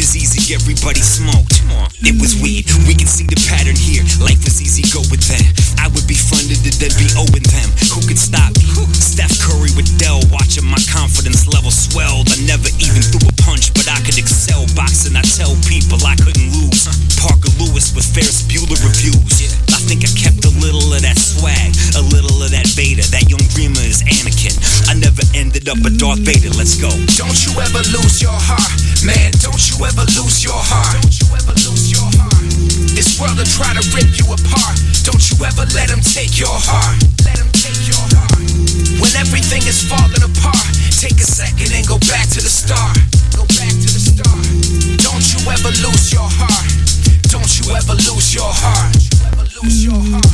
was easy, everybody smoked. It was weed, we can see the pattern here. Life was easy, go with them. I would be funded to then be owing them. Who could stop me? Steph Curry with Dell, watching my confidence level swelled. I never even threw a punch, but I could excel. Boxing, I tell people I couldn't lose. Parker Lewis with Ferris Bueller reviews. I think I kept a little of that swag, a little of that beta. That young dreamer is Anakin. I never ended up a Darth Vader, let's go. Don't you ever lose your heart, man, don't you ever lose your heart. Don't you ever lose your heart. This world will try to rip you apart. Don't you ever let them take your heart. Let them take your heart. When everything is falling apart, take a second and go back to the start. Go back to the start. Don't you ever lose your heart. Don't you ever lose your heart. Don't you ever lose your heart.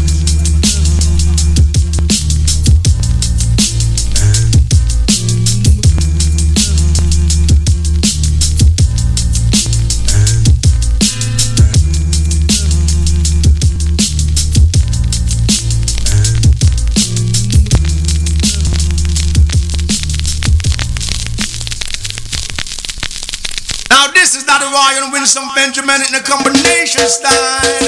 Now this is not a Royal Winston Benjamin in a combination style.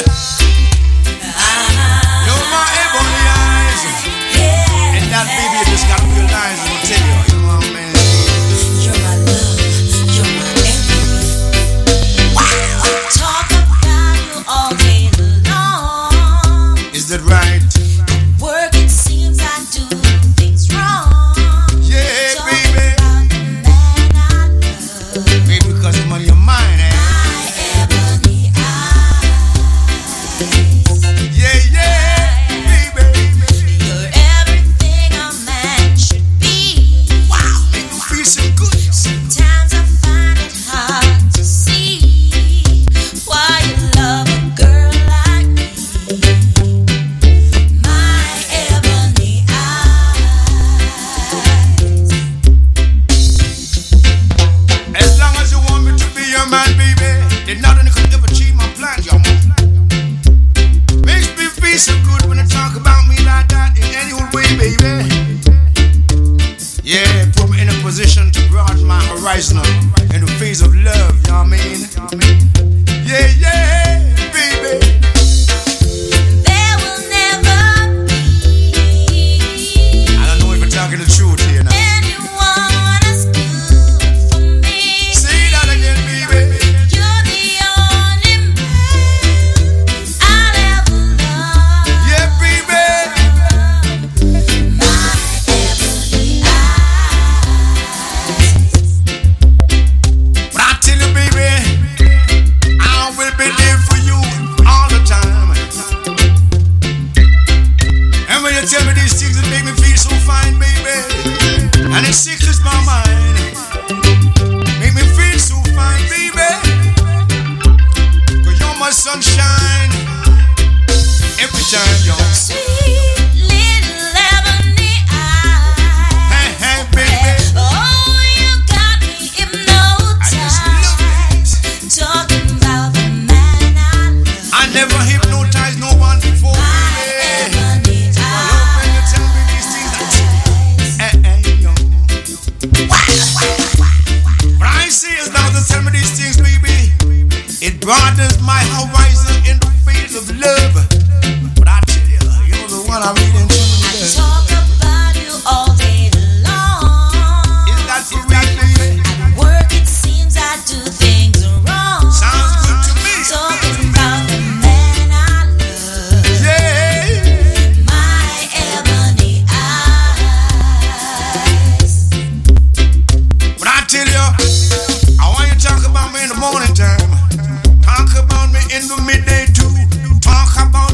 You're my ebony eyes, and that baby you just gotta realize and tell you, you know what I mean? You're my love, you're my everything. Wow. Talk about you all day long. Is that right? Work, it seems I do things wrong. Yeah, Talk baby. about the man I love. Maybe because the money of mine, eh? My ebony eyes. Yeah, yeah, baby. You're everything a man should be. Wow, make me feel so good. Sometimes I find it hard to see why you love a girl like me. My ebony eyes. As long as you want me to be your man, baby, then nothing could ever change my plans, your man. Makes me feel so good when you talk about me like that in any old way, baby. Yeah, put me in a position to broaden my horizon in the face of love, you know what I mean? Yeah, yeah, baby. There will never be I don't know if you're talking the truth here now. anyone as good for me. Say that again, baby. You're the only man I'll ever love. Yeah, baby. My ebony eyes. But I tell you, baby, I will be there for you all the time. And when you tell me these things, it make me feel so fine, baby. And it sickles my mind. Make me feel so fine, baby. Cause you're my sunshine. Every time you're Sweet little ebony eyes. hey, hey, baby. Oh, you got me I just love hypnotized. it. Talking about the man I love. I never hypnotized no one before, My baby. ebony I love when you tell me these things. eyes. Hey, hey, yo. But I say as long as you tell me these things, baby, it broadens my horizon in the field of love. But I tell you, you're the one I really and truly I love. talk about you all day long. Is that for real, baby? At work, it seems I do things wrong. Sounds good to me. Talking about the man I love. Yeah. My ebony eyes. But I tell you, I want you to talk about me in the morning time. Talk about me in the midday too. Talk about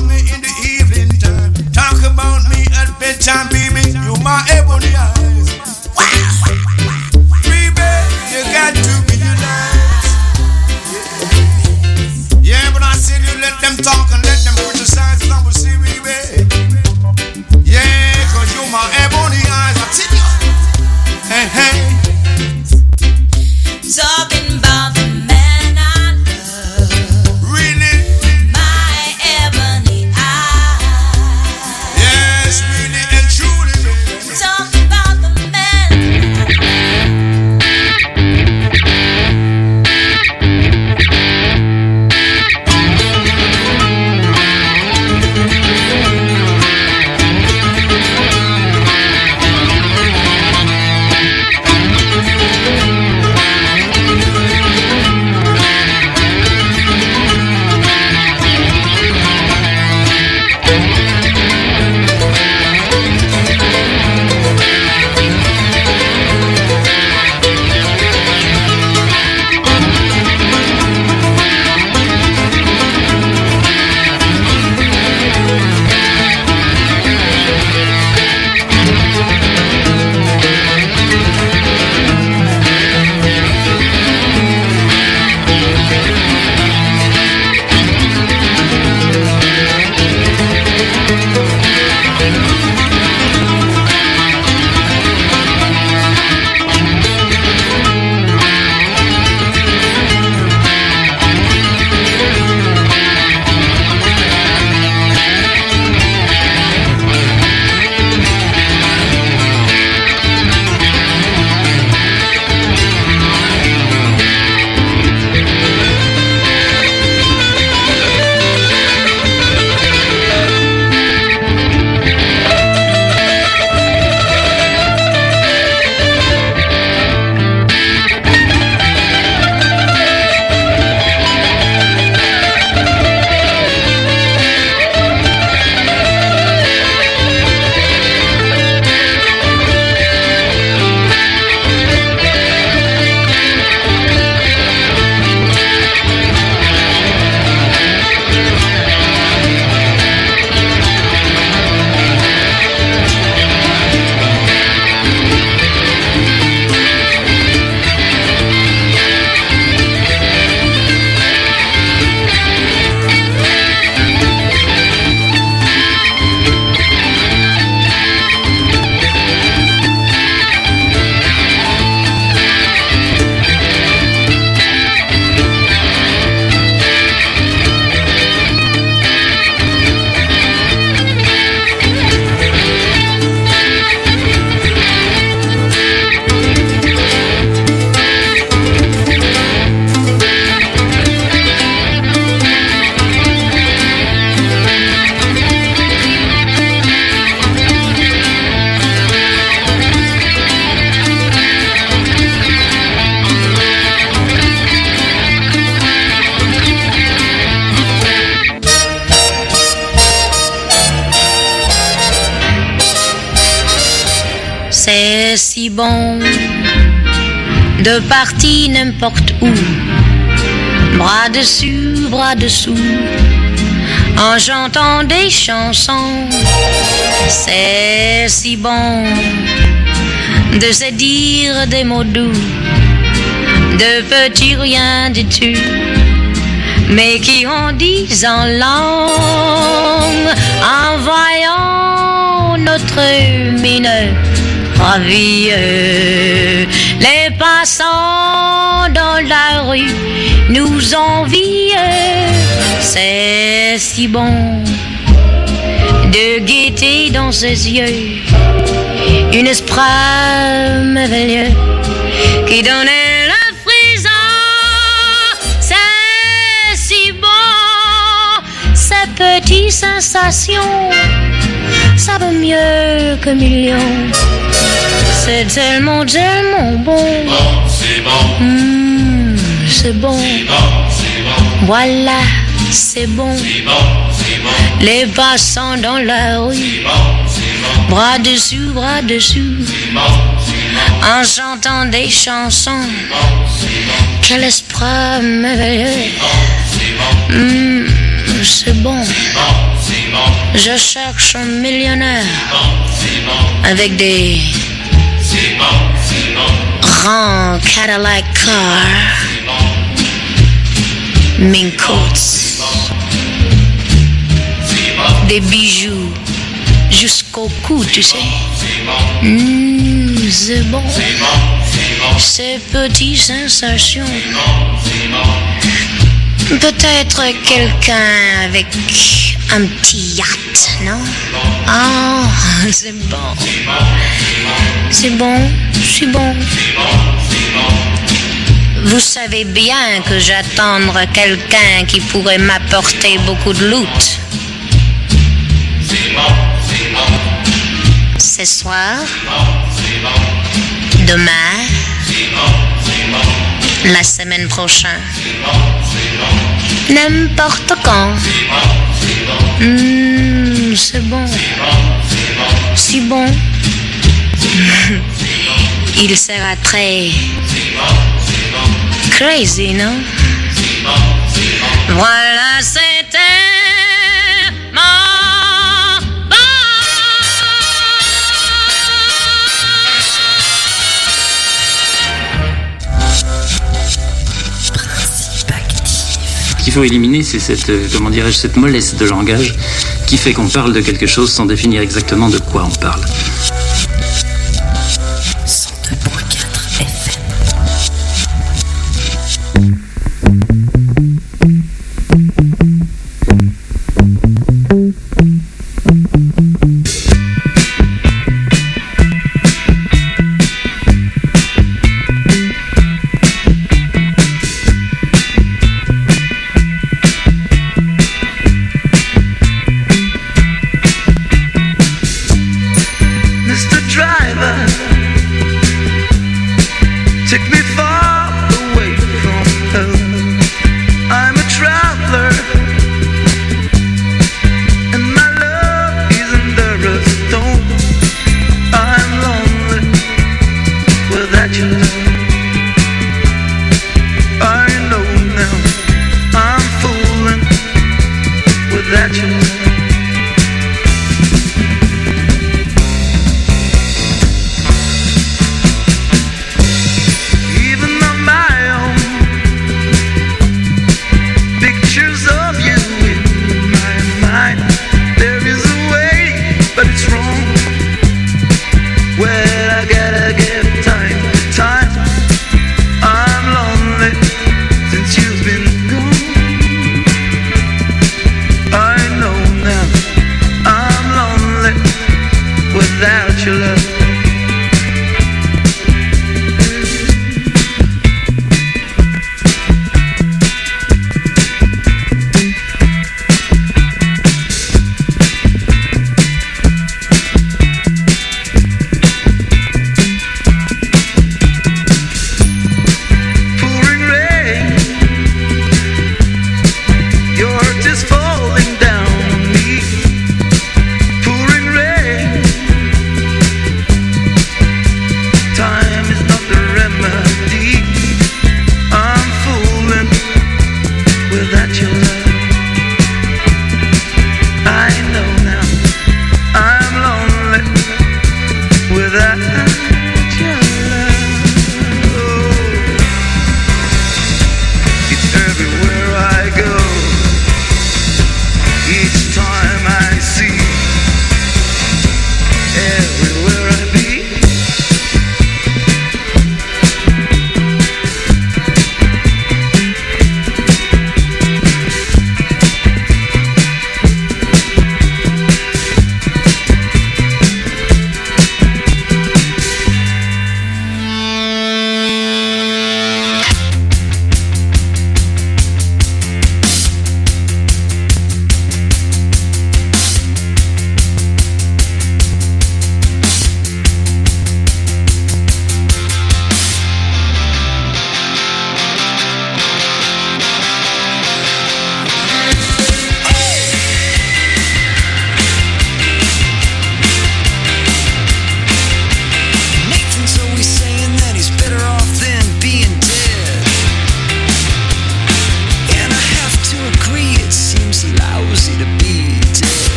bon de partir n'importe où, bras dessus, bras dessous, en chantant des chansons. C'est si bon de se dire des mots doux, de petits rien du tout, mais qui en disent en langue, en voyant notre mine ravie. Les passants dans la rue nous envient. C'est si bon de gaieté dans ses yeux, une esprit merveilleux qui donnait le frisson. C'est si bon, ces petites sensations, ça vaut mieux que millions. C'est tellement, tellement bon. C'est bon, c'est bon. c'est bon, c'est bon. Voilà, c'est bon. C'est bon, c'est bon. Les passants dans la rue, C'est bon, c'est bon. bras dessus, bras dessous, C'est bon, c'est bon. en chantant des chansons. C'est bon, c'est bon. Quel esprit merveilleux. C'est bon, C'est bon. c'est bon, c'est bon. Je cherche un millionnaire C'est bon, avec des c'est bon, c'est bon. grands Cadillac cars, mink coats, des bijoux jusqu'au cou, tu sais. C'est bon. Ces petites sensations. Peut-être quelqu'un avec un petit yacht, non? Ah, c'est bon. C'est bon, c'est bon. Vous savez bien que j'attends quelqu'un qui pourrait m'apporter beaucoup de loot. Ce soir, demain, la semaine prochaine, n'importe quand. C'est bon. Si bon. Il sera très crazy, non? Voilà, c'était Ce qu'il faut éliminer, c'est cette, comment dirais-je, cette mollesse de langage qui fait qu'on parle de quelque chose sans définir exactement de quoi on parle. 102.4 FM. Mr.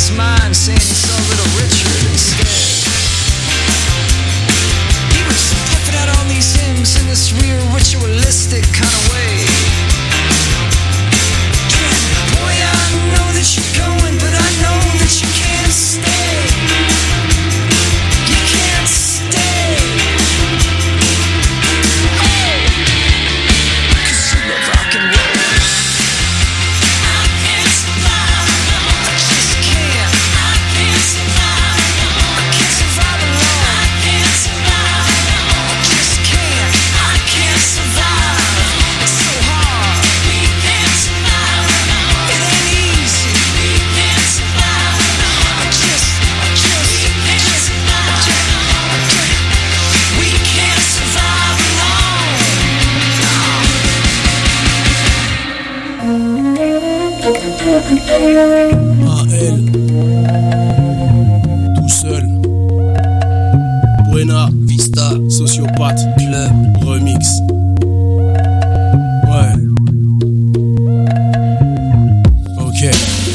his mind, saying he saw little Richard instead. He was puffing out all these hymns in this real ritualistic kind of way. Boy, I know that you're going, but I know that you can't stay. You can't stay. Cause you love rock and roll. I can't survive alone. I just can't. I can't survive alone. I can't survive alone. I can't survive alone. I just can't. I can't survive. It's so hard. We can't survive alone. It ain't easy. We can't survive alone. I just we can't survive alone. We can't survive AL, tout seul. Buena Vista, Sociopathe, Club, Remix. Ouais. Ok.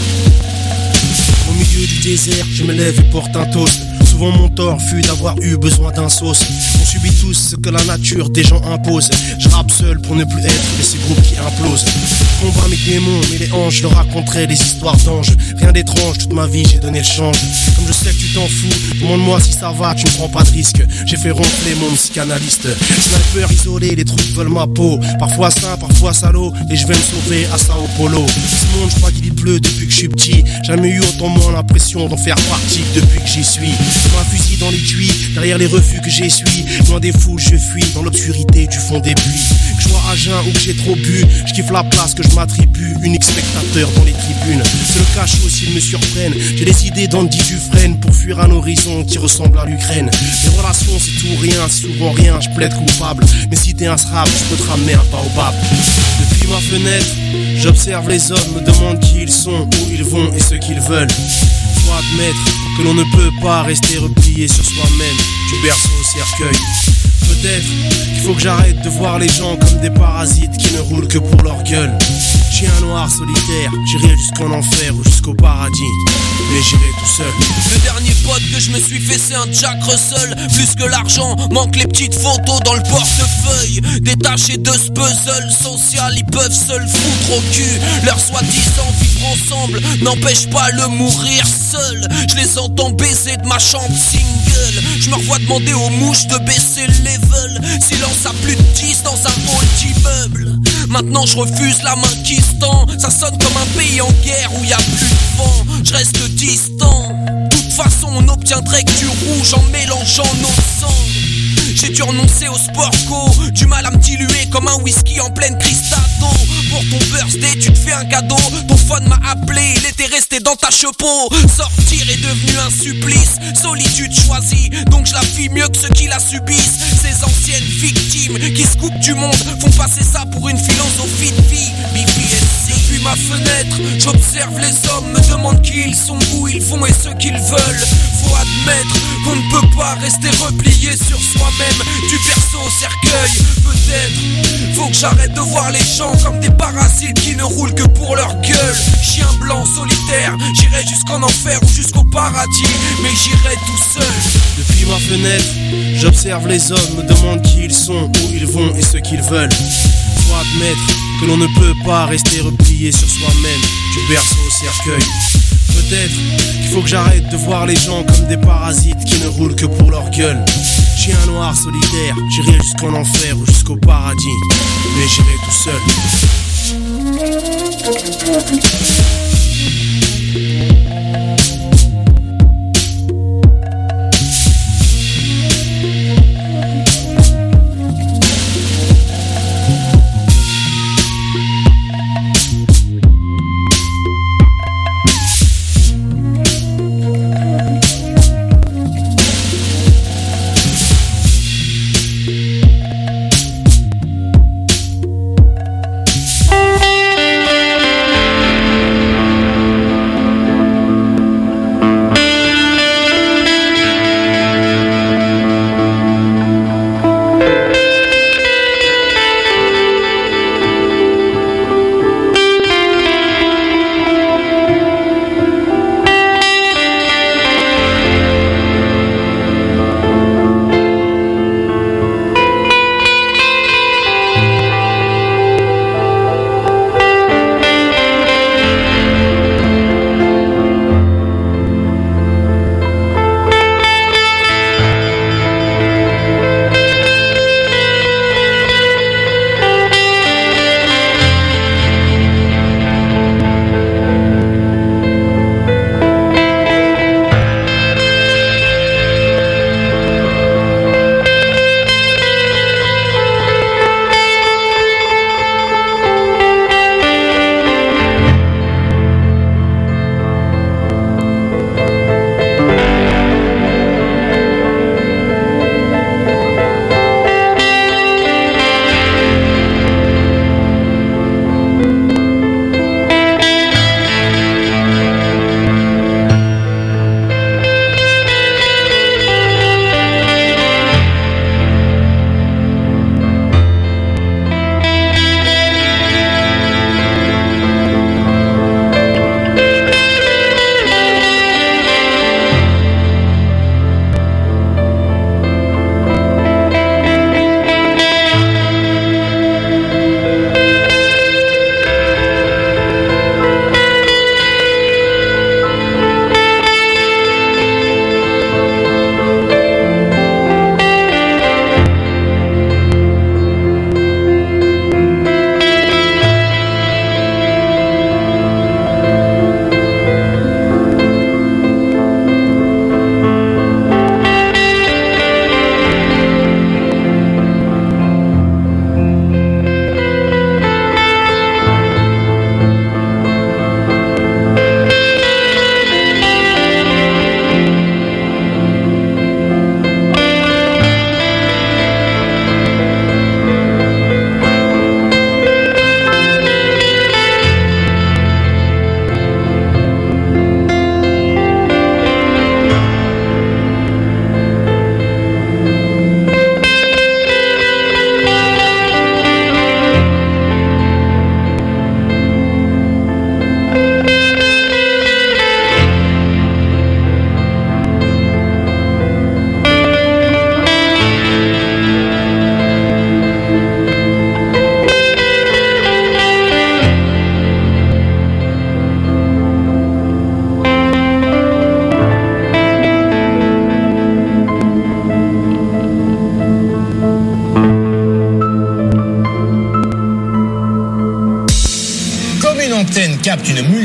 Au milieu du désert, je me lève et porte un toast. Souvent mon tort fut d'avoir eu besoin d'un sauce. On subit tous ce que la nature des gens impose. Je rappe seul pour ne plus être de ces groupes qui implosent. Je combats mes démons, mais les anges leur raconteraient des histoires d'anges. Rien d'étrange, toute ma vie j'ai donné le change. Comme je sais que tu t'en fous, demande-moi si ça va, tu ne prends pas de risque. J'ai fait ronfler mon psychanalyste. Sniper isolé, les trucs veulent ma peau. Parfois sain, parfois salaud, et je vais me sauver à Sao Paulo. Ce monde, je crois qu'il y pleut depuis que je suis petit. Jamais eu autant moins l'impression d'en faire partie que depuis que j'y suis. Un fusil dans l'étui, derrière les refus que j'essuie. Loin des foules, je fuis dans l'obscurité du fond des pluies. Que je sois à jeun ou que j'ai trop bu, je kiffe la place que je m'attribue. Unique spectateur dans les tribunes. C'est le cachot s'ils me surprennent. J'ai des idées d'Andy Dufresne pour fuir un horizon qui ressemble à l'Ukraine. Les relations c'est tout rien, c'est souvent rien, je plaide coupable. Mais si t'es un srab, je peux te ramener un baobab. Depuis ma fenêtre, j'observe les hommes, me demande qui ils sont, où ils vont et ce qu'ils veulent. Faut admettre que l'on ne peut pas rester replié sur soi-même, du berceau au cercueil. Peut-être qu'il faut que j'arrête de voir les gens comme des parasites qui ne roulent que pour leur gueule. Chien noir solitaire, j'irai jusqu'en enfer ou jusqu'au paradis, mais j'irai tout seul. Le dernier pote que je me suis fait c'est un Jack Russell. Plus que l'argent, manque les petites photos dans le portefeuille. Détachés de ce puzzle social, ils peuvent se le foutre au cul. Leur soi-disant vivre ensemble n'empêche pas le mourir seul. Je les entends baiser de ma chambre single. Je me revois demander aux mouches de baisser le level. Silence à plus de 10 dans un hall d'immeuble. Maintenant je refuse la main qui se tend. Ça sonne comme un pays en guerre où y a plus de vent. Je reste distant. De toute façon on obtiendrait que du rouge en mélangeant nos sangs. J'ai dû renoncer au sport co. Du mal à me diluer comme un whisky en pleine cristallo. Pour ton birthday tu te fais un cadeau. Ton phone m'a appelé, il était resté dans ta chepeau. Sortir est devenu un supplice. Solitude choisie, donc je la vis mieux que ceux qui la subissent. Ces anciennes victimes qui se coupent du monde font passer ça pour une philosophie de vie. Depuis ma fenêtre, j'observe les hommes, me demande qui ils sont, où ils vont et ce qu'ils veulent. Faut admettre qu'on ne peut pas rester replié sur soi-même, du berceau au cercueil. Peut-être faut que j'arrête de voir les gens comme des parasites qui ne roulent que pour leur gueule. Chien blanc solitaire, j'irai jusqu'en enfer ou jusqu'au paradis, mais j'irai tout seul. Depuis ma fenêtre, j'observe les hommes, me demande qui ils sont, où ils vont et ce qu'ils veulent. Faut admettre que l'on ne peut pas rester replié sur soi-même, du berceau au cercueil. Peut-être qu'il faut que j'arrête de voir les gens comme des parasites qui ne roulent que pour leur gueule. Chien noir solitaire, j'irai jusqu'en enfer ou jusqu'au paradis, mais j'irai tout seul.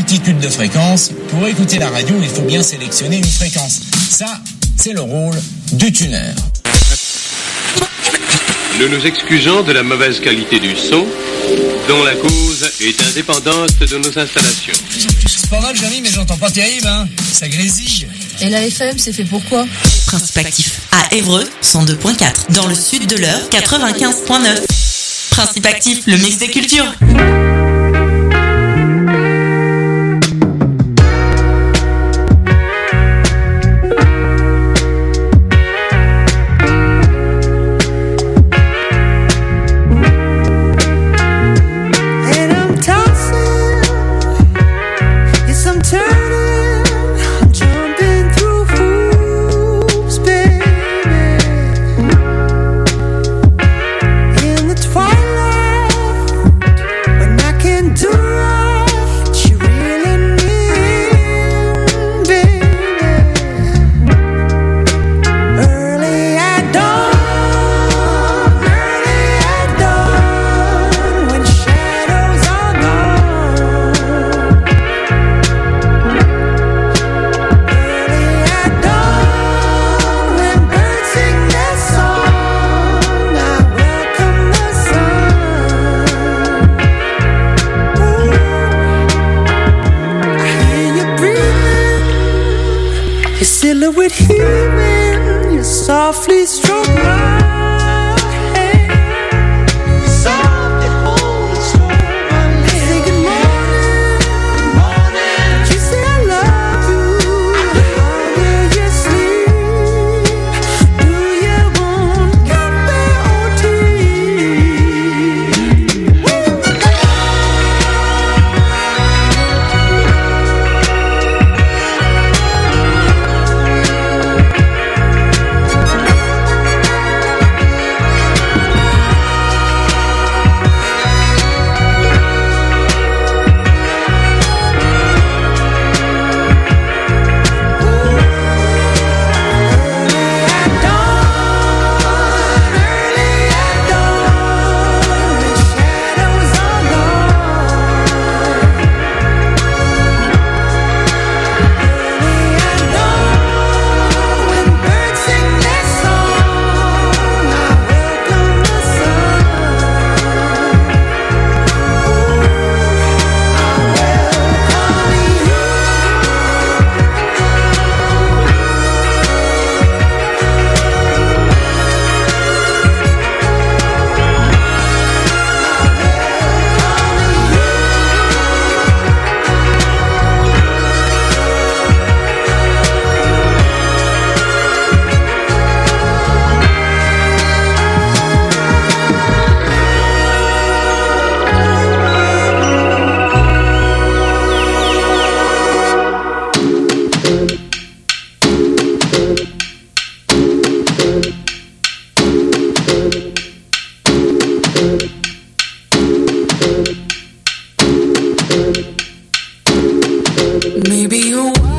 multitude de fréquences. Pour écouter la radio, il faut bien sélectionner une fréquence. Ça, c'est le rôle du tuner. Nous nous excusons de la mauvaise qualité du son, dont la cause est indépendante de nos installations. C'est pas mal, Jérémy, mais j'entends pas terrible, hein. Ça grésille. Et la FM, c'est fait pour quoi? Principe actif à Évreux, 102.4. Dans le sud de l'Eure, 95.9. Principe actif, le mix des cultures. Silhouette heaving, you softly stroke my hand. Softly hold and stroke my leg. Say good morning, morning. You say I love you. How do you sleep? Do you want coffee or tea? Maybe you're